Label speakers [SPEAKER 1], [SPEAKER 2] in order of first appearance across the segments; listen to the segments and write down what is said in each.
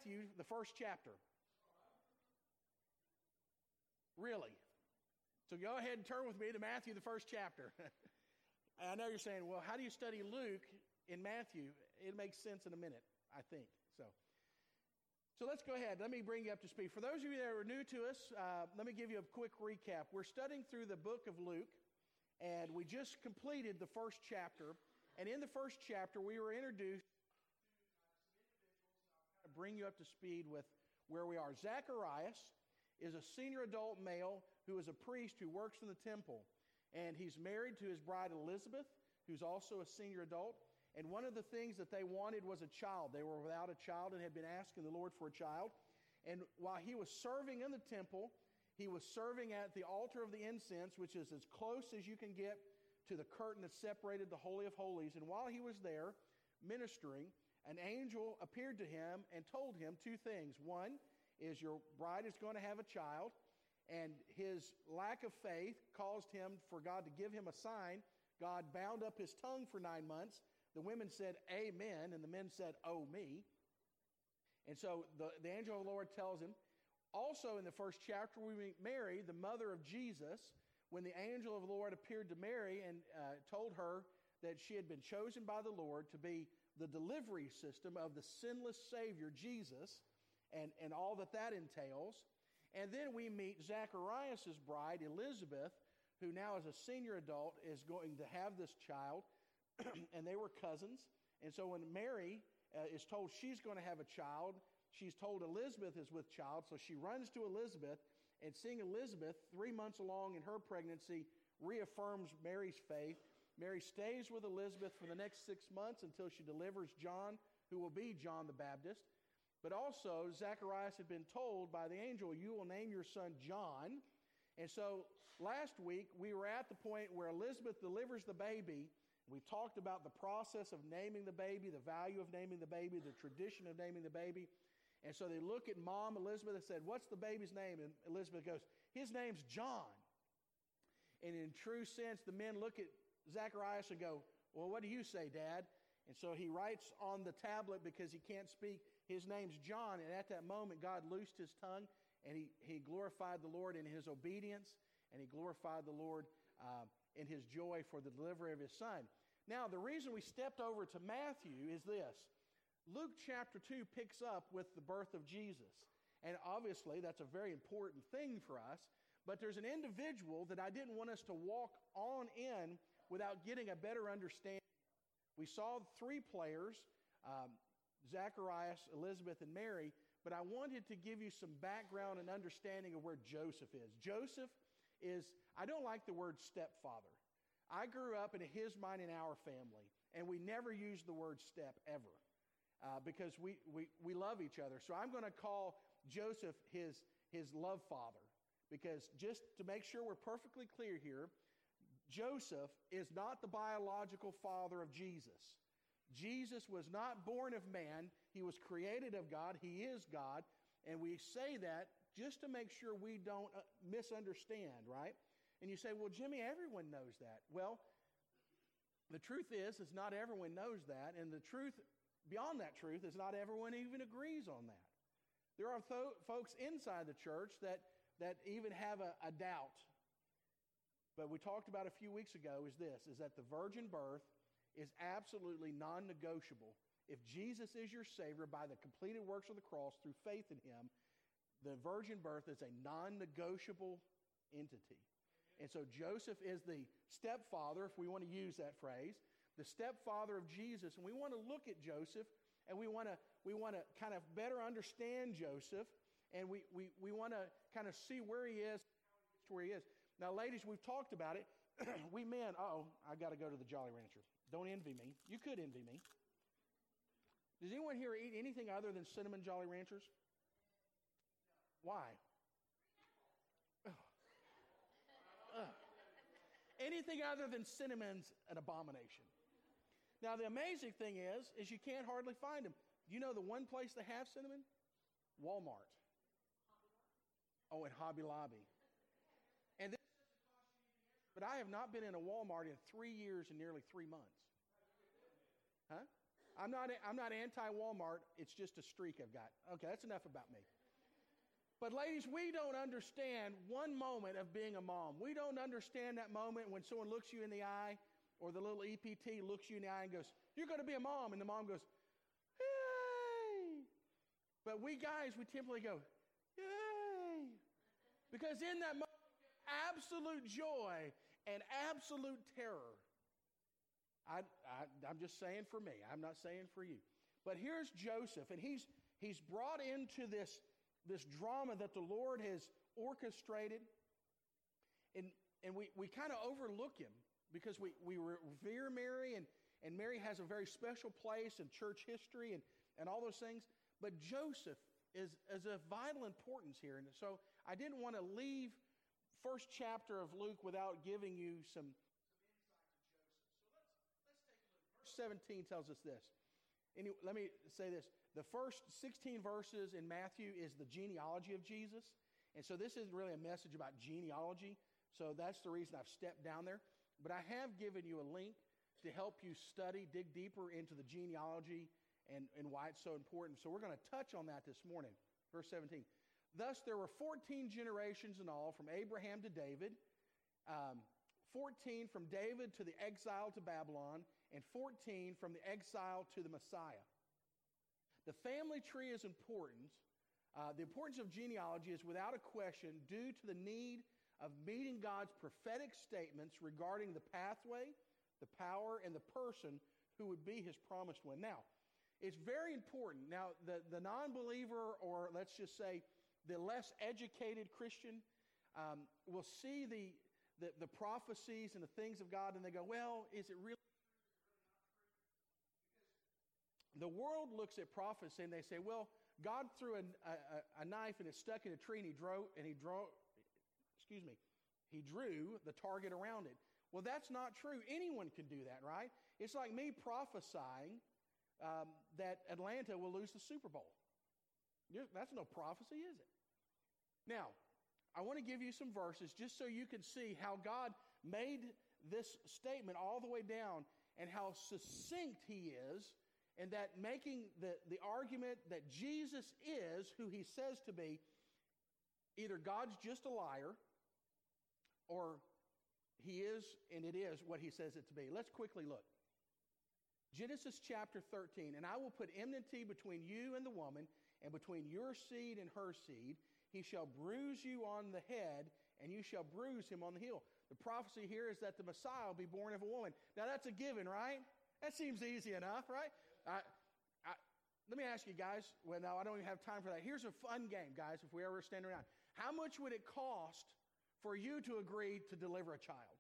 [SPEAKER 1] Matthew, the first chapter. Really? So go ahead and turn with me to Matthew, the first chapter. I know you're saying, well, how do you study Luke in Matthew? It makes sense in a minute, I think. So let's go ahead. Let me bring you up to speed. For those of you that are new to us, let me give you a quick recap. We're studying through the book of Luke, and we just completed the first chapter. And in the first chapter, we were introduced to bring you up to speed with where we are. Zacharias is a senior adult male who is a priest who works in the temple. And he's married to his bride Elizabeth, who's also a senior adult. And one of the things that they wanted was a child. They were without a child and had been asking the Lord for a child. And while he was serving in the temple, he was serving at the altar of the incense, which is as close as you can get to the curtain that separated the Holy of Holies. And while he was there ministering, an angel appeared to him and told him two things. One is your bride is going to have a child, and his lack of faith caused him for God to give him a sign. God bound up his tongue for 9 months. The women said, amen, and the men said, oh, me. And so the angel of the Lord tells him. Also in the first chapter, we meet Mary, the mother of Jesus, when the angel of the Lord appeared to Mary and told her that she had been chosen by the Lord to be the delivery system of the sinless Savior, Jesus, and all that entails. And then we meet Zacharias' bride, Elizabeth, who now as a senior adult is going to have this child. And they were cousins. And so when Mary is told she's going to have a child, she's told Elizabeth is with child. So she runs to Elizabeth, and seeing Elizabeth 3 months along in her pregnancy reaffirms Mary's faith. Mary stays with Elizabeth for the next 6 months until she delivers John, who will be John the Baptist. But also, Zacharias had been told by the angel, you will name your son John. And so last week, we were at the point where Elizabeth delivers the baby. We've talked about the process of naming the baby, the value of naming the baby, the tradition of naming the baby. And so they look at Mom Elizabeth and said, what's the baby's name? And Elizabeth goes, his name's John. And in true sense, the men look at Zacharias and go, well, what do you say, Dad? And so he writes on the tablet, because he can't speak, his name's John. And at that moment, God loosed his tongue, and he glorified the Lord in his obedience, and he glorified the Lord in his joy for the delivery of his son. Now, the reason we stepped over to Matthew is this. Luke chapter 2 picks up with the birth of Jesus. And obviously, that's a very important thing for us. But there's an individual that I didn't want us to walk on in without getting a better understanding. We saw 3 players, Zacharias, Elizabeth, and Mary. But I wanted to give you some background and understanding of where Joseph is. Joseph is, I don't like the word stepfather. I grew up in a his, mine, and our family, and we never used the word step ever because we love each other. So I'm going to call Joseph his love father, because just to make sure we're perfectly clear here, Joseph is not the biological father of Jesus. Jesus was not born of man. He was created of God. He is God. And we say that just to make sure we don't misunderstand, right? And you say, well, Jimmy, everyone knows that. Well, the truth is not everyone knows that. And the truth, beyond that truth, is not everyone even agrees on that. There are folks inside the church that even have a doubt. But we talked about a few weeks ago is that the virgin birth is absolutely non-negotiable. If Jesus is your Savior by the completed works of the cross through faith in him, the virgin birth is a non-negotiable entity. And so Joseph is the stepfather, if we want to use that phrase, the stepfather of Jesus. And we want to look at Joseph, and we want to kind of better understand Joseph, and we want to kind of see where he is, where he is. Now, ladies, we've talked about it. We men, I got to go to the Jolly Rancher. Don't envy me. You could envy me. Does anyone here eat anything other than cinnamon Jolly Ranchers? Why? Anything other than cinnamon's an abomination. Now, the amazing thing is you can't hardly find them. You know the one place they have cinnamon? Walmart. Oh, and Hobby Lobby. And this doesn't cost you anything extra. But I have not been in a Walmart in 3 years and nearly 3 months. Huh? I'm not anti-Walmart. It's just a streak I've got. Okay, that's enough about me. But ladies, we don't understand one moment of being a mom. We don't understand that moment when someone looks you in the eye, or the little EPT looks you in the eye and goes, "You're going to be a mom," and the mom goes, "Yay!" But we guys, we typically go, "Yay!" Because in that moment, absolute joy and absolute terror. I'm just saying for me. I'm not saying for you. But here's Joseph, and he's brought into this drama that the Lord has orchestrated, and we kind of overlook him because we revere Mary, and Mary has a very special place in church history and all those things. But Joseph is of vital importance here. And so I didn't want to leave first chapter of Luke without giving you some insight to Joseph. So let's take a look. Verse 17 tells us this. Let me say this. The first 16 verses in Matthew is the genealogy of Jesus. And so this isn't really a message about genealogy. So that's the reason I've stepped down there. But I have given you a link to help you study, dig deeper into the genealogy and why it's so important. So we're going to touch on that this morning. Verse 17. Thus there were 14 generations in all from Abraham to David, 14 from David to the exile to Babylon, and 14 from the exile to the Messiah. The family tree is important. The importance of genealogy is without a question due to the need of meeting God's prophetic statements regarding the pathway, the power, and the person who would be his promised one. Now, it's very important. Now, the non-believer, or let's just say the less educated Christian, will see the prophecies and the things of God, and they go, well, is it really? The world looks at prophecy and they say, well, God threw a knife and it stuck in a tree and he drew the target around it. Well, that's not true. Anyone can do that, right? It's like me prophesying that Atlanta will lose the Super Bowl. That's no prophecy, is it? Now, I want to give you some verses just so you can see how God made this statement all the way down and how succinct he is, and that making the argument that Jesus is who he says to be, either God's just a liar or he is and it is what he says it to be. Let's quickly look. Genesis chapter 13, and I will put enmity between you and the woman, and between your seed and her seed. He shall bruise you on the head, and you shall bruise him on the heel. The prophecy here is that the Messiah will be born of a woman. Now that's a given, right? That seems easy enough, right? Let me ask you guys, well, no, I don't even have time for that. Here's a fun game, guys, if we ever stand around. How much would it cost for you to agree to deliver a child?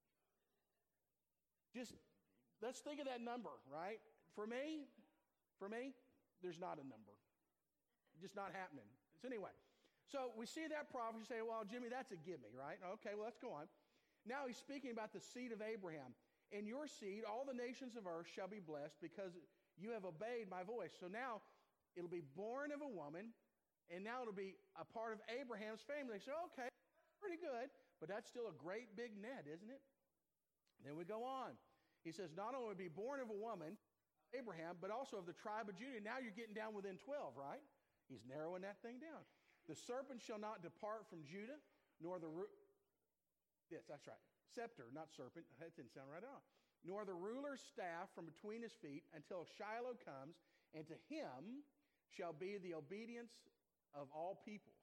[SPEAKER 1] Just, let's think of that number, right? For me, there's not a number. Just not happening. So anyway, so we see that prophecy, say, well, Jimmy, that's a gimme, right? Okay, well, let's go on. Now he's speaking about the seed of Abraham. In your seed, all the nations of earth shall be blessed because you have obeyed my voice. So now it'll be born of a woman, and now it'll be a part of Abraham's family. So, okay, that's pretty good, but that's still a great big net, isn't it? Then we go on. He says, not only will be born of a woman, Abraham, but also of the tribe of Judah. Now you're getting down within 12, right? He's narrowing that thing down. The serpent shall not depart from Judah, nor the yes, that's right. Scepter, not serpent. That didn't sound right at all. Nor the ruler's staff from between his feet until Shiloh comes, and to him shall be the obedience of all peoples.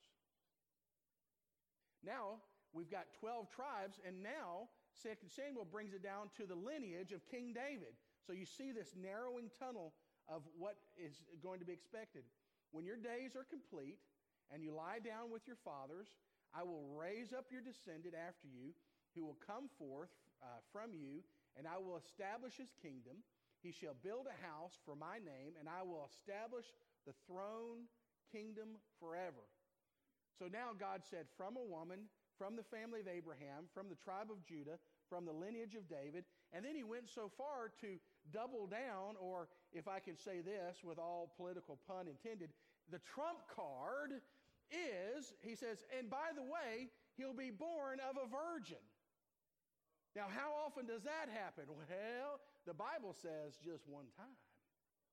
[SPEAKER 1] Now, we've got 12 tribes, and now 2 Samuel brings it down to the lineage of King David. So you see this narrowing tunnel of what is going to be expected. When your days are complete and you lie down with your fathers, I will raise up your descendant after you, who will come forth from you, and I will establish his kingdom. He shall build a house for my name, and I will establish the throne kingdom forever. So now God said, from a woman, from the family of Abraham, from the tribe of Judah, from the lineage of David. And then he went so far to double down, or if I can say this with all political pun intended, the trump card is, he says, and by the way, he'll be born of a virgin. Now, how often does that happen? Well, the Bible says just one time.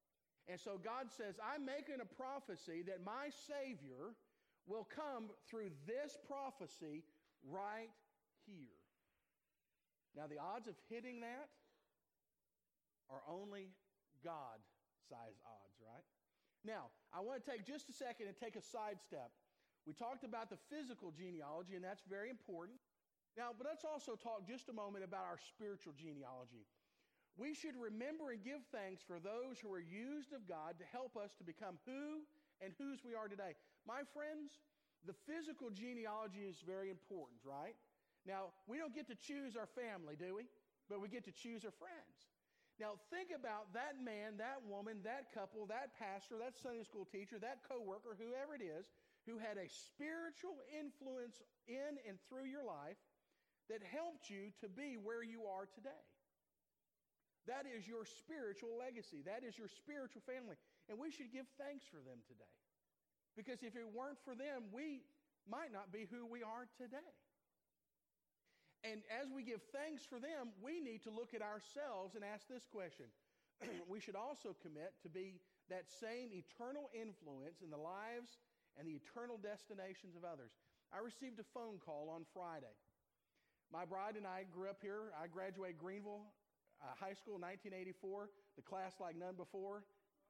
[SPEAKER 1] And so God says, I'm making a prophecy that my Savior will come through this prophecy right here. Now, the odds of hitting that are only God-sized odds, right? Now, I want to take just a second and take a sidestep. We talked about the physical genealogy, and that's very important. Now, but let's also talk just a moment about our spiritual genealogy. We should remember and give thanks for those who are used of God to help us to become who and whose we are today. My friends, the physical genealogy is very important, right? Now, we don't get to choose our family, do we? But we get to choose our friends. Now, think about that man, that woman, that couple, that pastor, that Sunday school teacher, that coworker, whoever it is, who had a spiritual influence in and through your life that helped you to be where you are today. That is your spiritual legacy. That is your spiritual family. And we should give thanks for them today. Because if it weren't for them, we might not be who we are today. And as we give thanks for them, we need to look at ourselves and ask this question. We should also commit to be that same eternal influence in the lives and the eternal destinations of others. I received a phone call on Friday. My bride and I grew up here. I graduated Greenville High School in 1984, the class like none before.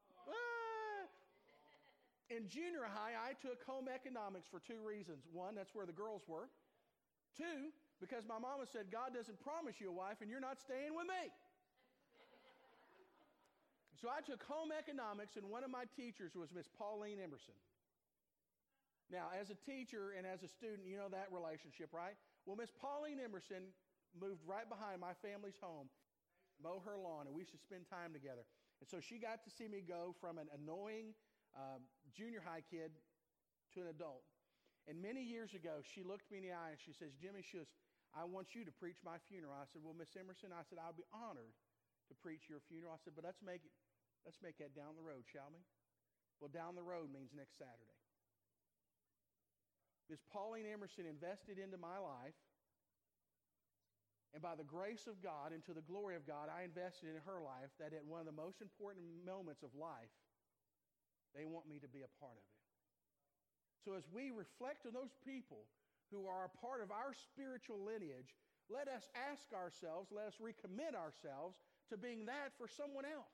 [SPEAKER 1] In junior high, I took home economics for two reasons. One, that's where the girls were. Two, because my mama said, God doesn't promise you a wife and you're not staying with me. So I took home economics, and one of my teachers was Miss Pauline Emerson. Now, as a teacher and as a student, you know that relationship, right? Well, Miss Pauline Emerson moved right behind my family's home, mow her lawn, and we used to spend time together. And so she got to see me go from an annoying junior high kid to an adult. And many years ago, she looked me in the eye and she says, Jimmy, I want you to preach my funeral. I said, well, Miss Emerson, I said, I'll be honored to preach your funeral. I said, but let's make that down the road, shall we? Well, down the road means next Saturday. Miss Pauline Emerson invested into my life, and by the grace of God and to the glory of God, I invested in her life, that at one of the most important moments of life, they want me to be a part of it. So as we reflect on those people who are a part of our spiritual lineage, let us ask ourselves, let us recommit ourselves to being that for someone else.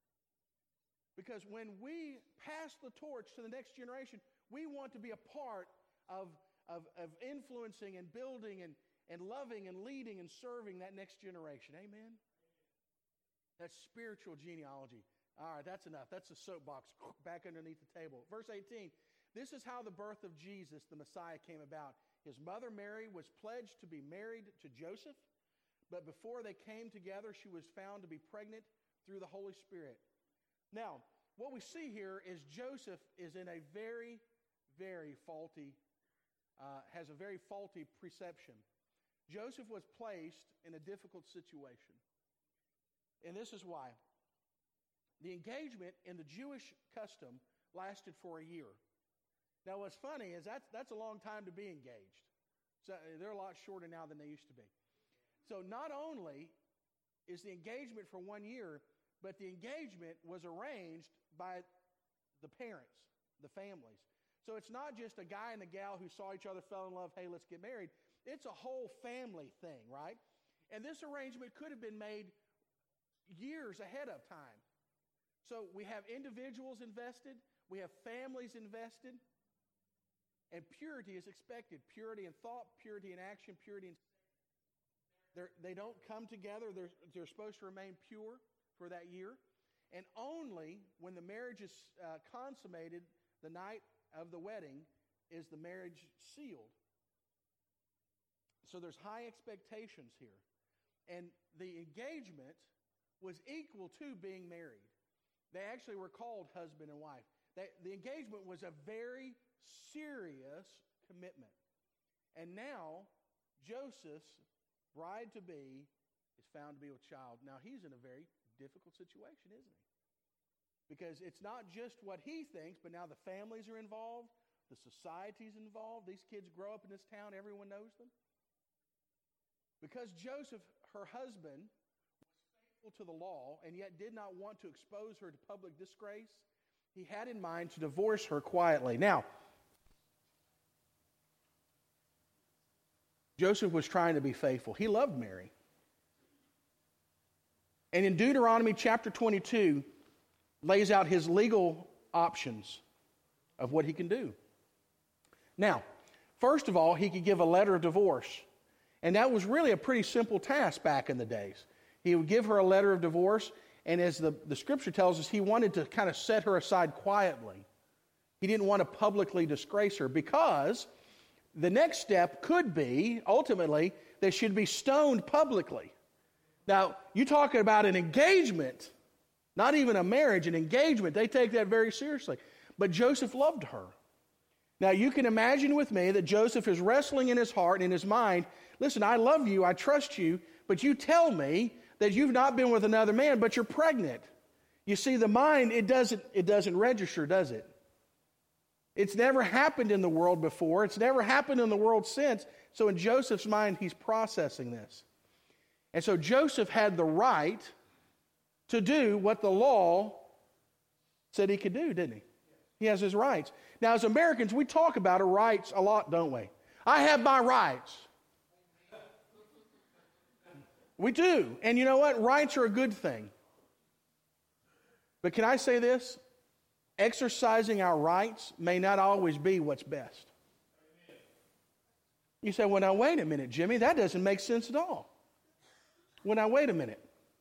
[SPEAKER 1] Because when we pass the torch to the next generation, we want to be a part of influencing and building and loving and leading and serving that next generation. Amen? That's spiritual genealogy. All right, that's enough. That's the soapbox back underneath the table. Verse 18, this is how the birth of Jesus, the Messiah, came about. His mother Mary was pledged to be married to Joseph, but before they came together, she was found to be pregnant through the Holy Spirit. Now, what we see here is Joseph is in a very, very faulty, has a very faulty perception. Joseph was placed in a difficult situation. And this is why. The engagement in the Jewish custom lasted for a year. Now, what's funny is that's a long time to be engaged. So they're a lot shorter now than they used to be. So not only is the engagement for 1 year, but the engagement was arranged by the parents, the families. So it's not just a guy and a gal who saw each other, fell in love, hey, let's get married. It's a whole family thing, right? And this arrangement could have been made years ahead of time. So we have individuals invested, we have families invested, and purity is expected. Purity in thought, purity in action, purity in... They don't come together. They're supposed to remain pure for that year. And only when the marriage is consummated, the night of the wedding, is the marriage sealed. So there's high expectations here. And the engagement was equal to being married. They actually were called husband and wife. The engagement was a very serious commitment. And now, Joseph's bride-to-be is found to be with child. Now, he's in a very difficult situation, isn't he? Because it's not just what he thinks, but now the families are involved, the society's involved. These kids grow up in this town, everyone knows them. Because Joseph, her husband, was to the law and yet did not want to expose her to public disgrace, he had in mind to divorce her quietly. Now, Joseph was trying to be faithful. He loved Mary. And in Deuteronomy chapter 22, lays out his legal options of what he can do. Now, first of all, he could give a letter of divorce. And that was really a pretty simple task back in the days. He would give her a letter of divorce, and as the scripture tells us, he wanted to kind of set her aside quietly. He didn't want to publicly disgrace her, because the next step could be, ultimately, that she'd be stoned publicly. Now, you're talking about an engagement, not even a marriage, an engagement. They take that very seriously. But Joseph loved her. Now, you can imagine with me that Joseph is wrestling in his heart and in his mind, listen, I love you, I trust you, but you tell me that you've not been with another man, but you're pregnant. You see, the mind, it doesn't register, does it? It's never happened in the world before. It's never happened in the world since. So in Joseph's mind, he's processing this. And so Joseph had the right to do what the law said he could do, didn't he? He has his rights. Now, as Americans, we talk about our rights a lot, don't we? I have my rights. We do. And you know what? Rights are a good thing. But can I say this? Exercising our rights may not always be what's best. You say, well, now, wait a minute, Jimmy. That doesn't make sense at all. Well, now, wait a minute.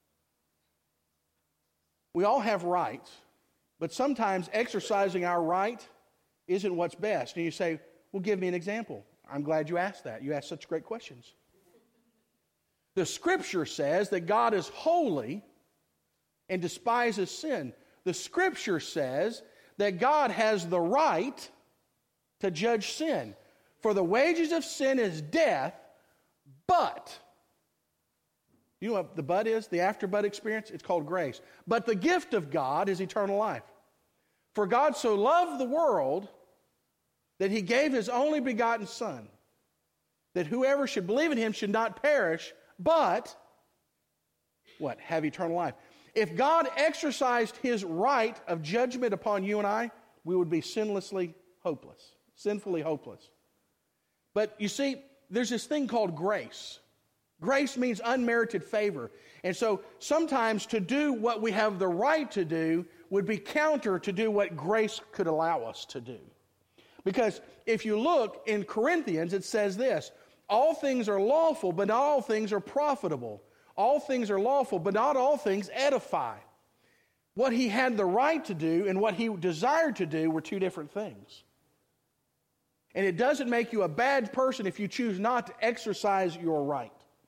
[SPEAKER 1] We all have rights, but sometimes exercising our right isn't what's best. And you say, well, give me an example. I'm glad you asked that. You asked such great questions. The Scripture says that God is holy and despises sin. The Scripture says that God has the right to judge sin. For the wages of sin is death, but, you know what the but is? The after-but experience? It's called grace. But the gift of God is eternal life. For God so loved the world that he gave his only begotten Son, that whoever should believe in him should not perish, but, what? Have eternal life. If God exercised his right of judgment upon you and I, we would be sinfully hopeless. But you see, there's this thing called grace. Grace means unmerited favor. And so sometimes to do what we have the right to do would be counter to do what grace could allow us to do. Because if you look in Corinthians, it says this, all things are lawful, but not all things are profitable. All things are lawful, but not all things edify. What he had the right to do and what he desired to do were two different things. And it doesn't make you a bad person if you choose not to exercise your right.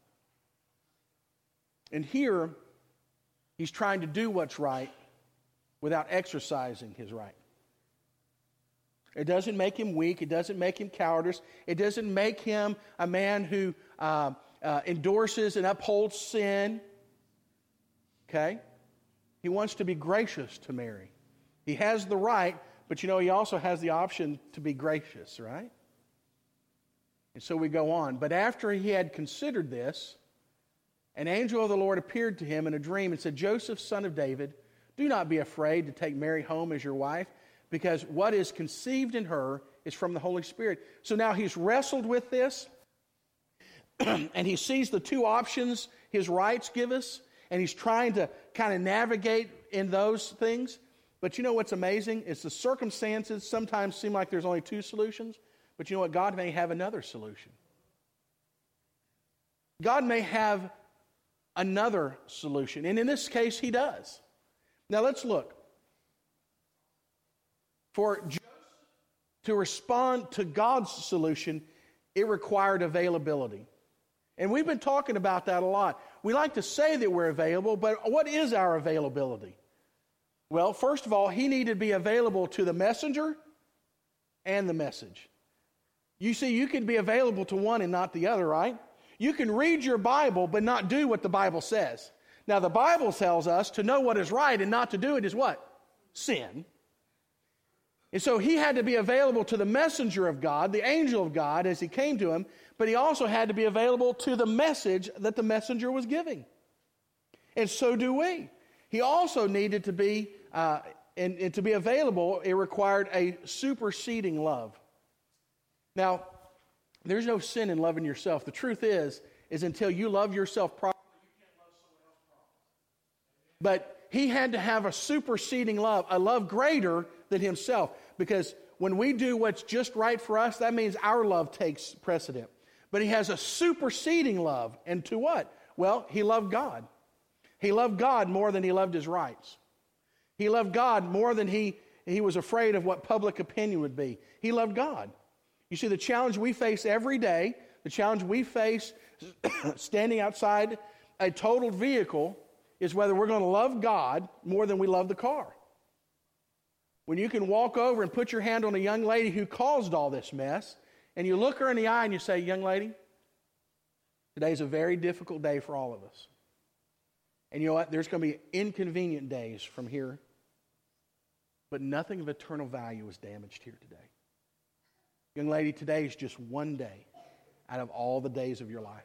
[SPEAKER 1] And here, he's trying to do what's right without exercising his right. It doesn't make him weak. It doesn't make him cowardice. It doesn't make him a man who endorses and upholds sin. Okay? He wants to be gracious to Mary. He has the right, but you know, he also has the option to be gracious, right? And so we go on. But after he had considered this, an angel of the Lord appeared to him in a dream and said, Joseph, son of David, do not be afraid to take Mary home as your wife, because what is conceived in her is from the Holy Spirit. So now he's wrestled with this, and he sees the two options his rights give us, and he's trying to kind of navigate in those things. But you know what's amazing? Is the circumstances sometimes seem like there's only two solutions, but you know what? God may have another solution. God may have another solution, and in this case, he does. Now let's look. For Joseph to respond to God's solution, it required availability. And we've been talking about that a lot. We like to say that we're available, but what is our availability? Well, first of all, he needed to be available to the messenger and the message. You see, you can be available to one and not the other, right? You can read your Bible, but not do what the Bible says. Now, the Bible tells us to know what is right and not to do it is what? Sin. And so he had to be available to the messenger of God, the angel of God, as he came to him, but he also had to be available to the message that the messenger was giving. And so do we. He also needed to be, and to be available, it required a superseding love. Now, there's no sin in loving yourself. The truth is until you love yourself properly, you can't love someone else properly. But he had to have a superseding love, a love greater than himself. Because when we do what's just right for us, that means our love takes precedent. But he has a superseding love. And to what? Well, he loved God. He loved God more than he loved his rights. He loved God more than he was afraid of what public opinion would be. He loved God. You see, the challenge we face every day, the challenge we face standing outside a totaled vehicle, is whether we're going to love God more than we love the car. When you can walk over and put your hand on a young lady who caused all this mess, and you look her in the eye and you say, young lady, today's a very difficult day for all of us. And you know what? There's going to be inconvenient days from here, but nothing of eternal value is damaged here today. Young lady, today is just one day out of all the days of your life.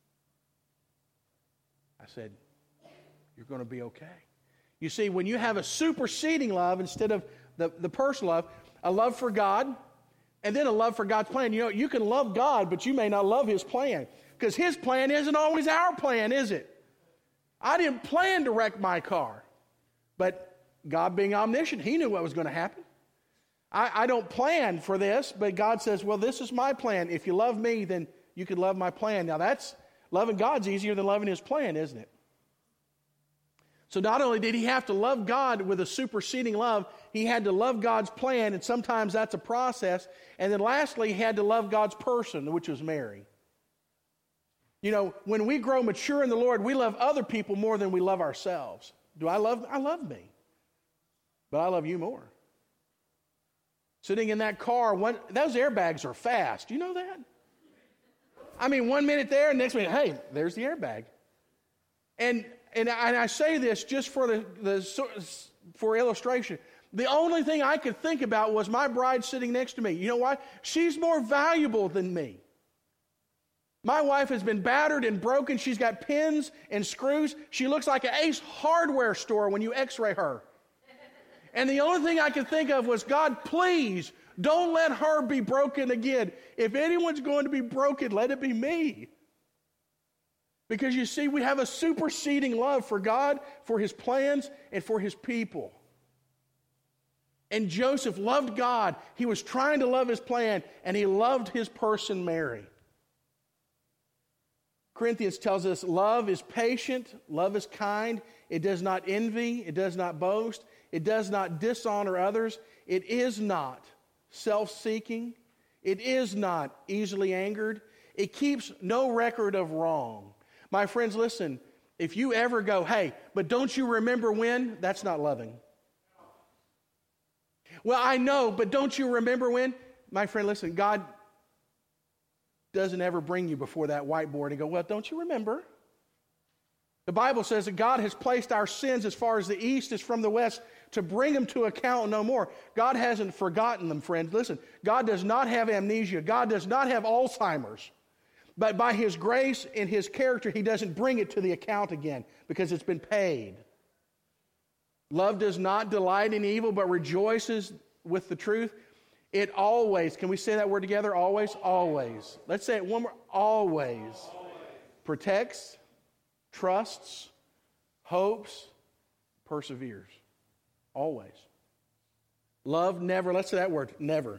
[SPEAKER 1] I said, you're going to be okay. You see, when you have a superseding love instead of the personal love, a love for God, and then a love for God's plan. You know, you can love God, but you may not love his plan, because his plan isn't always our plan, is it? I didn't plan to wreck my car, but God being omniscient, he knew what was going to happen. I don't plan for this, but God says, well, this is my plan. If you love me, then you can love my plan. Now loving God's easier than loving his plan, isn't it? So not only did he have to love God with a superseding love, he had to love God's plan, and sometimes that's a process. And then lastly, he had to love God's person, which was Mary. You know, when we grow mature in the Lord, we love other people more than we love ourselves. I love me. But I love you more. Sitting in that car, those airbags are fast. You know that? I mean, 1 minute there, and next minute, hey, there's the airbag. And I say this just for illustration. The only thing I could think about was my bride sitting next to me. You know why? She's more valuable than me. My wife has been battered and broken. She's got pins and screws. She looks like an Ace Hardware store when you x-ray her. And the only thing I could think of was, God, please don't let her be broken again. If anyone's going to be broken, let it be me. Because you see, we have a superseding love for God, for his plans, and for his people. And Joseph loved God. He was trying to love his plan, and he loved his person, Mary. Corinthians tells us love is patient, love is kind, it does not envy, it does not boast, it does not dishonor others, it is not self-seeking, it is not easily angered, it keeps no record of wrong. My friends, listen, if you ever go, hey, but don't you remember when? That's not loving. Well, I know, but don't you remember when? My friend, listen, God doesn't ever bring you before that whiteboard and go, well, don't you remember? The Bible says that God has placed our sins as far as the east is from the west to bring them to account no more. God hasn't forgotten them, friends. Listen, God does not have amnesia. God does not have Alzheimer's. But by his grace and his character, he doesn't bring it to the account again because it's been paid. Love does not delight in evil, but rejoices with the truth. It always, can we say that word together? Always? Always. Let's say it one more. Always. Protects, trusts, hopes, perseveres. Always. Love never, let's say that word, never.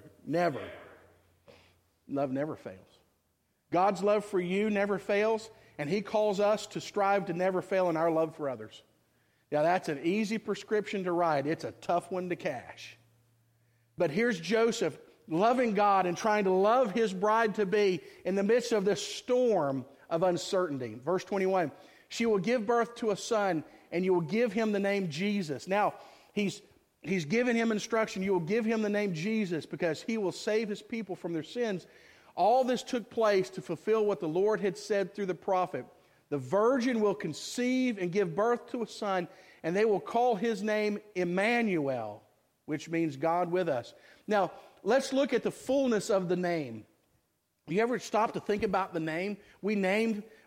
[SPEAKER 1] Love never fails. God's love for you never fails, and he calls us to strive to never fail in our love for others. Now, that's an easy prescription to write. It's a tough one to cash. But here's Joseph loving God and trying to love his bride-to-be in the midst of this storm of uncertainty. Verse 21, she will give birth to a son, and you will give him the name Jesus. Now, he's given him instruction. You will give him the name Jesus because he will save his people from their sins. All this took place to fulfill what the Lord had said through the prophet. The virgin will conceive and give birth to a son, and they will call his name Emmanuel, which means God with us. Now, let's look at the fullness of the name. You ever stop to think about the name? We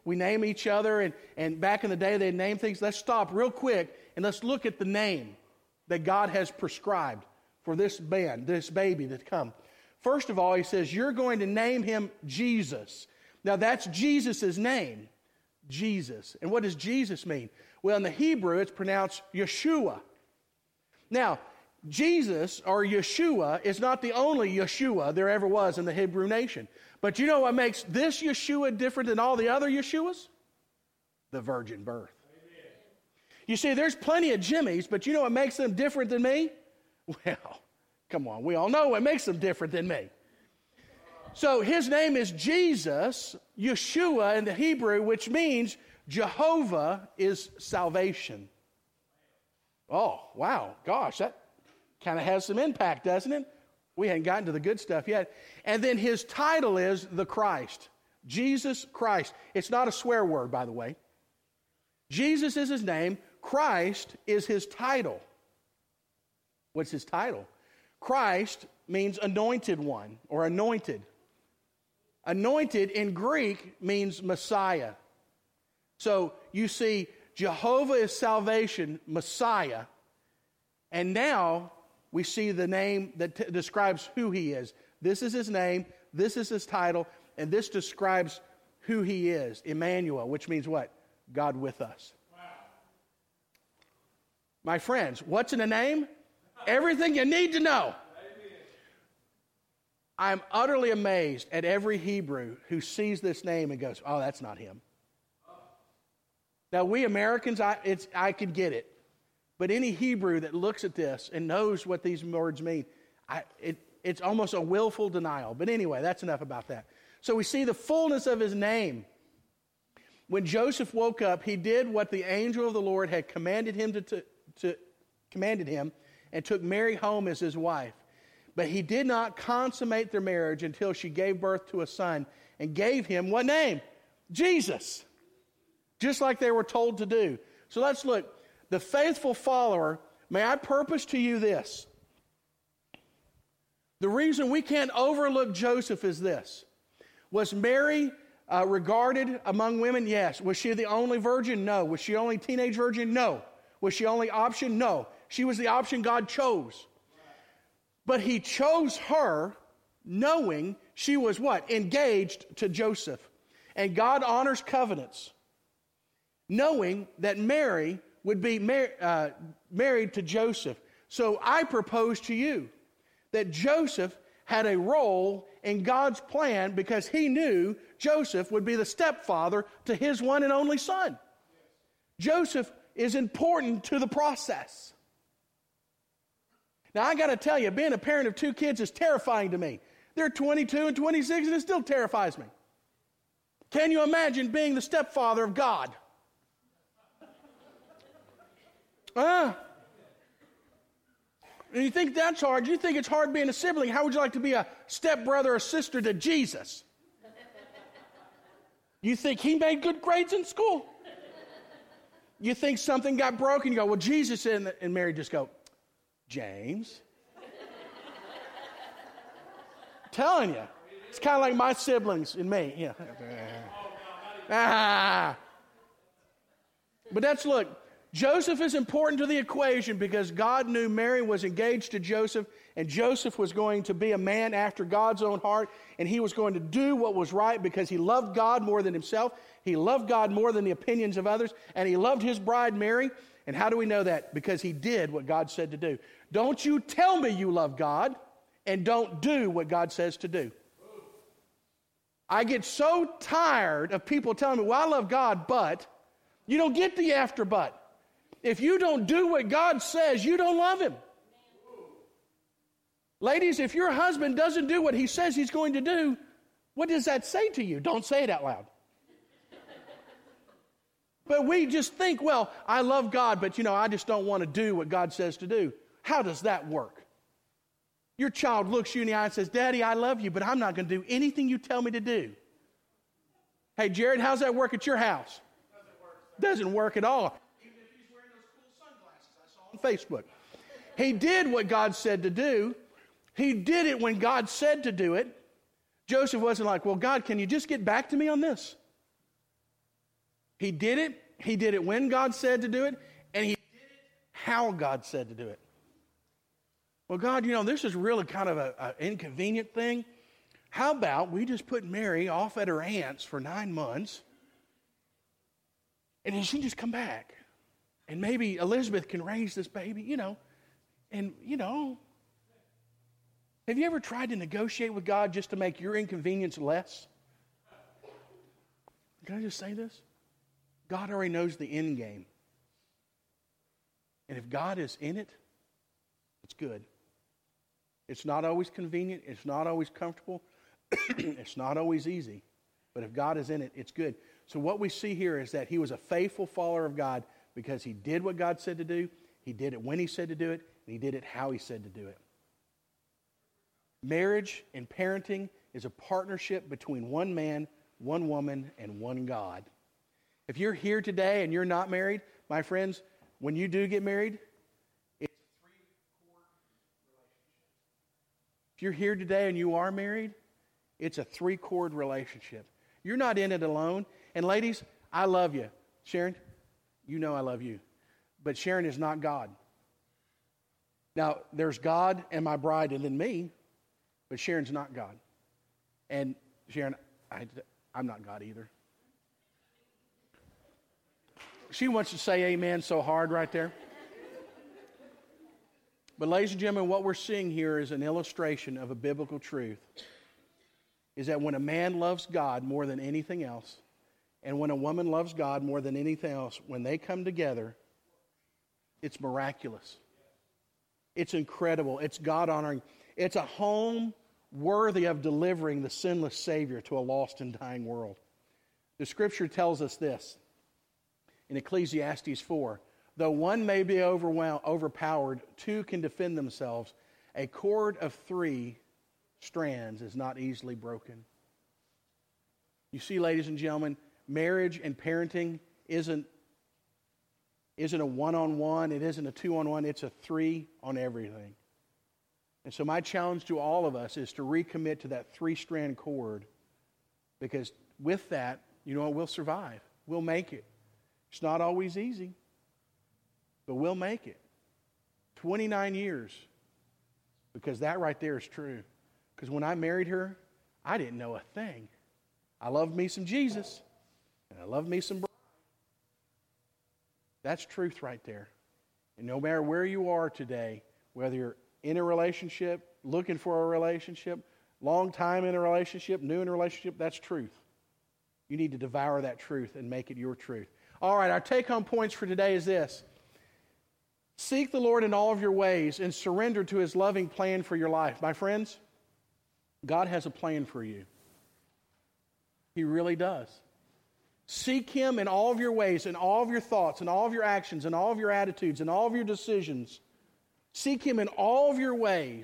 [SPEAKER 1] we name each other, and back in the day they'd name things. Let's stop real quick and let's look at the name that God has prescribed for this baby to come. First of all, he says, you're going to name him Jesus. Now that's Jesus' name, Jesus. And what does Jesus mean? Well, in the Hebrew, it's pronounced Yeshua. Now, Jesus, or Yeshua, is not the only Yeshua there ever was in the Hebrew nation. But you know what makes this Yeshua different than all the other Yeshuas? The virgin birth. Amen. You see, there's plenty of Jimmys, but you know what makes them different than me? Well, come on, we all know what makes them different than me. So his name is Jesus, Yeshua in the Hebrew, which means Jehovah is salvation. Oh, wow, gosh, that kind of has some impact, doesn't it? We hadn't gotten to the good stuff yet. And then his title is the Christ. Jesus Christ. It's not a swear word, by the way. Jesus is his name. Christ is his title. What's his title? Christ means anointed one or anointed. Anointed in Greek means Messiah. So you see, Jehovah is salvation, Messiah. And now we see the name that describes who he is. This is his name, this is his title, and this describes who he is. Emmanuel, which means what? God with us. Wow. My friends, what's in a name? Everything you need to know. I'm utterly amazed at every Hebrew who sees this name and goes, oh, that's not him. Now, we Americans, I could get it. But any Hebrew that looks at this and knows what these words mean, it's almost a willful denial. But anyway, that's enough about that. So we see the fullness of his name. When Joseph woke up, he did what the angel of the Lord had commanded him and took Mary home as his wife. But he did not consummate their marriage until she gave birth to a son and gave him what name? Jesus. Just like they were told to do. So let's look. The faithful follower, may I purpose to you this. The reason we can't overlook Joseph is this. Was Mary regarded among women? Yes. Was she the only virgin? No. Was she only teenage virgin? No. Was she only option? No. She was the option God chose. But he chose her knowing she was what? Engaged to Joseph. And God honors covenants. Knowing that Mary would be married to Joseph. So I propose to you that Joseph had a role in God's plan because he knew Joseph would be the stepfather to his one and only son. Joseph is important to the process. Now, I got to tell you, being a parent of two kids is terrifying to me. They're 22 and 26, and it still terrifies me. Can you imagine being the stepfather of God? And you think that's hard. You think it's hard being a sibling. How would you like to be a stepbrother or sister to Jesus? You think he made good grades in school? You think something got broken, you go, well, Jesus, and Mary just go, James. Telling you. It's kind of like my siblings and me. Yeah. But look, Joseph is important to the equation because God knew Mary was engaged to Joseph, and Joseph was going to be a man after God's own heart, and he was going to do what was right because he loved God more than himself. He loved God more than the opinions of others, and he loved his bride, Mary. And how do we know that? Because he did what God said to do. Don't you tell me you love God and don't do what God says to do. I get so tired of people telling me, well, I love God, but you don't get the after but. If you don't do what God says, you don't love him. Ladies, if your husband doesn't do what he says he's going to do, what does that say to you? Don't say it out loud. But we just think, well, I love God, but I just don't want to do what God says to do. How does that work? Your child looks you in the eye and says, Daddy, I love you, but I'm not going to do anything you tell me to do. Hey, Jared, how's that work at your house? Doesn't work at all. Facebook. He did what God said to do. He did it when God said to do it. Joseph wasn't like, well, God, can you just get back to me on this? He did it. He did it when God said to do it, and he did it how God said to do it. Well, God, this is really kind of an inconvenient thing. How about we just put Mary off at her aunt's for 9 months, and then she just come back, and maybe Elizabeth can raise this baby, and Have you ever tried to negotiate with God just to make your inconvenience less? Can I just say this? God already knows the end game. And if God is in it, it's good. It's not always convenient. It's not always comfortable. It's not always easy. But if God is in it, it's good. So what we see here is that he was a faithful follower of God because he did what God said to do. He did it when he said to do it. And he did it how he said to do it. Marriage and parenting is a partnership between one man, one woman, and one God. If you're here today and you're not married, my friends, when you do get married, it's a three-chord relationship. If you're here today and you are married, it's a three-chord relationship. You're not in it alone. And ladies, I love you. Sharon, you know I love you. But Sharon is not God. Now, there's God and my bride and then me, but Sharon's not God. And Sharon, I'm not God either. She wants to say amen so hard right there. But ladies and gentlemen, what we're seeing here is an illustration of a biblical truth. Is that when a man loves God more than anything else, and when a woman loves God more than anything else, when they come together, it's miraculous. It's incredible. It's God-honoring. It's a home worthy of delivering the sinless Savior to a lost and dying world. The Scripture tells us this in Ecclesiastes 4. Though one may be overpowered, two can defend themselves. A cord of three strands is not easily broken. You see, ladies and gentlemen, marriage and parenting isn't a one-on-one. It isn't a two-on-one. It's a three on everything. And so my challenge to all of us is to recommit to that three-strand cord, because with that, we'll survive. We'll make it. It's not always easy, but we'll make it. 29 years, because that right there is true. Because when I married her, I didn't know a thing. I loved me some Jesus, and I loved me some bride. That's truth right there. And no matter where you are today, whether you're in a relationship, looking for a relationship, long time in a relationship, new in a relationship, that's truth. You need to devour that truth and make it your truth. All right, our take-home points for today is this. Seek the Lord in all of your ways and surrender to his loving plan for your life. My friends, God has a plan for you. He really does. Seek him in all of your ways, in all of your thoughts, in all of your actions, in all of your attitudes, in all of your decisions. Seek him in all of your ways.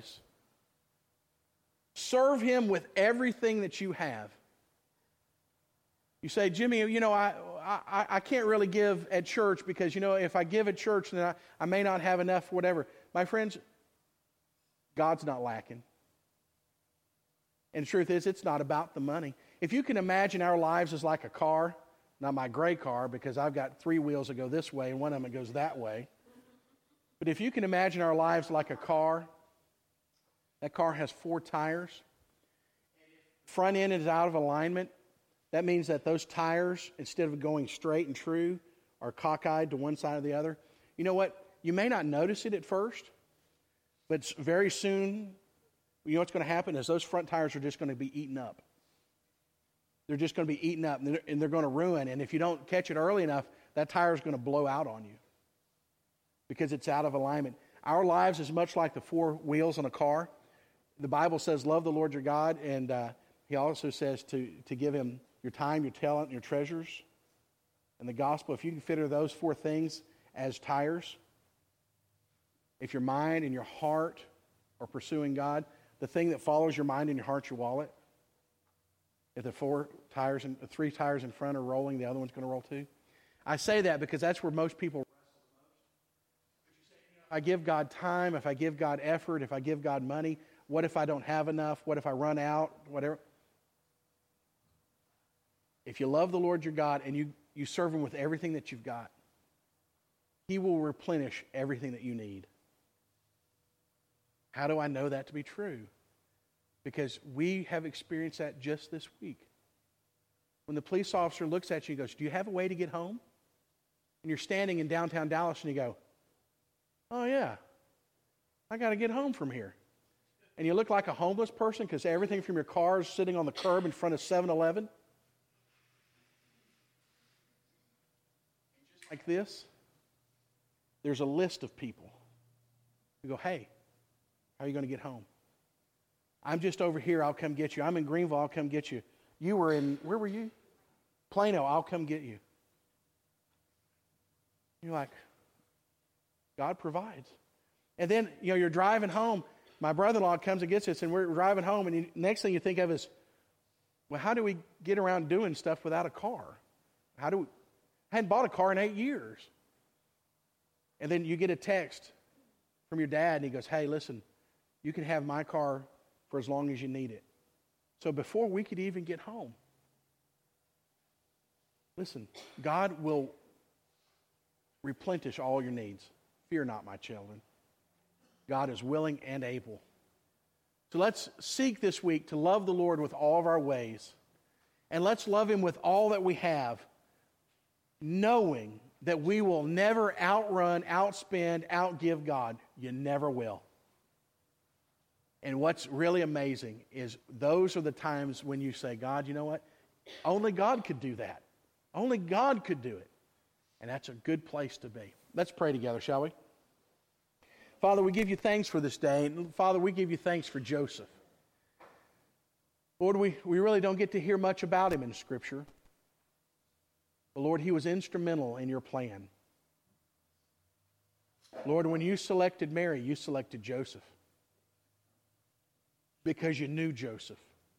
[SPEAKER 1] Serve him with everything that you have. You say, Jimmy, I can't really give at church because, if I give at church, then I may not have enough, whatever. My friends, God's not lacking. And the truth is, it's not about the money. If you can imagine our lives as like a car, not my gray car, because I've got three wheels that go this way and one of them that goes that way. But if you can imagine our lives like a car, that car has 4 tires. Front end is out of alignment. That means that those tires, instead of going straight and true, are cockeyed to one side or the other. You know what? You may not notice it at first, but very soon, what's going to happen is those front tires are just going to be eaten up. They're just going to be eaten up, and they're going to ruin. And if you don't catch it early enough, that tire is going to blow out on you because it's out of alignment. Our lives is much like the 4 wheels on a car. The Bible says, love the Lord your God, and he also says to give him your time, your talent, and your treasures. And the gospel, if you consider those 4 things as tires, if your mind and your heart are pursuing God, the thing that follows your mind and your heart, your wallet. If the 3 tires in front are rolling, the other one's going to roll too. I say that because that's where most people wrestle most. If I give God time, if I give God effort, if I give God money, what if I don't have enough? What if I run out? Whatever. If you love the Lord your God and you you serve Him with everything that you've got, He will replenish everything that you need. How do I know that to be true? Because we have experienced that just this week. When the police officer looks at you and goes, do you have a way to get home? And you're standing in downtown Dallas and you go, oh yeah, I got to get home from here. And you look like a homeless person because everything from your car is sitting on the curb in front of 7-Eleven. Just like this, there's a list of people. You go, hey, how are you going to get home? I'm just over here, I'll come get you. I'm in Greenville, I'll come get you. You were in, where were you? Plano, I'll come get you. You're like, God provides. And then, you're driving home. My brother-in-law comes and gets us, and we're driving home, and next thing you think of is, well, how do we get around doing stuff without a car? I hadn't bought a car in 8 years. And then you get a text from your dad, and he goes, hey, listen, you can have my car for as long as you need it. So before we could even get home, listen, God will replenish all your needs. Fear not, my children. God is willing and able. So let's seek this week to love the Lord with all of our ways. And let's love Him with all that we have, knowing that we will never outrun, outspend, outgive God. You never will. And what's really amazing is those are the times when you say, God, you know what? Only God could do that. Only God could do it. And that's a good place to be. Let's pray together, shall we? Father, we give you thanks for this day. And Father, we give you thanks for Joseph. Lord, we really don't get to hear much about him in Scripture. But Lord, he was instrumental in your plan. Lord, when you selected Mary, you selected Joseph. Because you knew Joseph.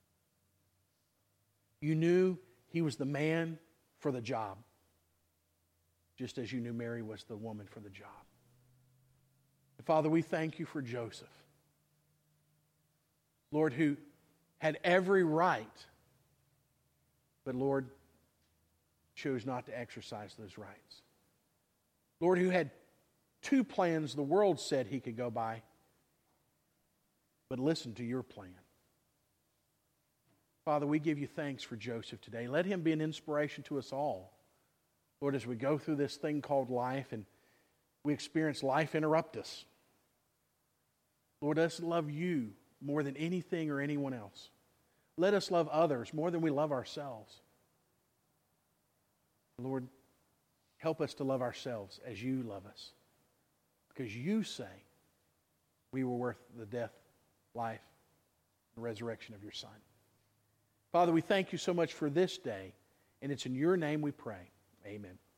[SPEAKER 1] You knew he was the man for the job. Just as you knew Mary was the woman for the job. And Father, we thank you for Joseph. Lord, who had every right, but Lord, chose not to exercise those rights. Lord, who had 2 plans the world said he could go by, but listen to your plan. Father, we give you thanks for Joseph today. Let him be an inspiration to us all. Lord, as we go through this thing called life and we experience life interrupt us. Lord, let us love you more than anything or anyone else. Let us love others more than we love ourselves. Lord, help us to love ourselves as you love us. Because you say we were worth the death, life, and resurrection of your Son. Father, we thank you so much for this day, and it's in your name we pray. Amen.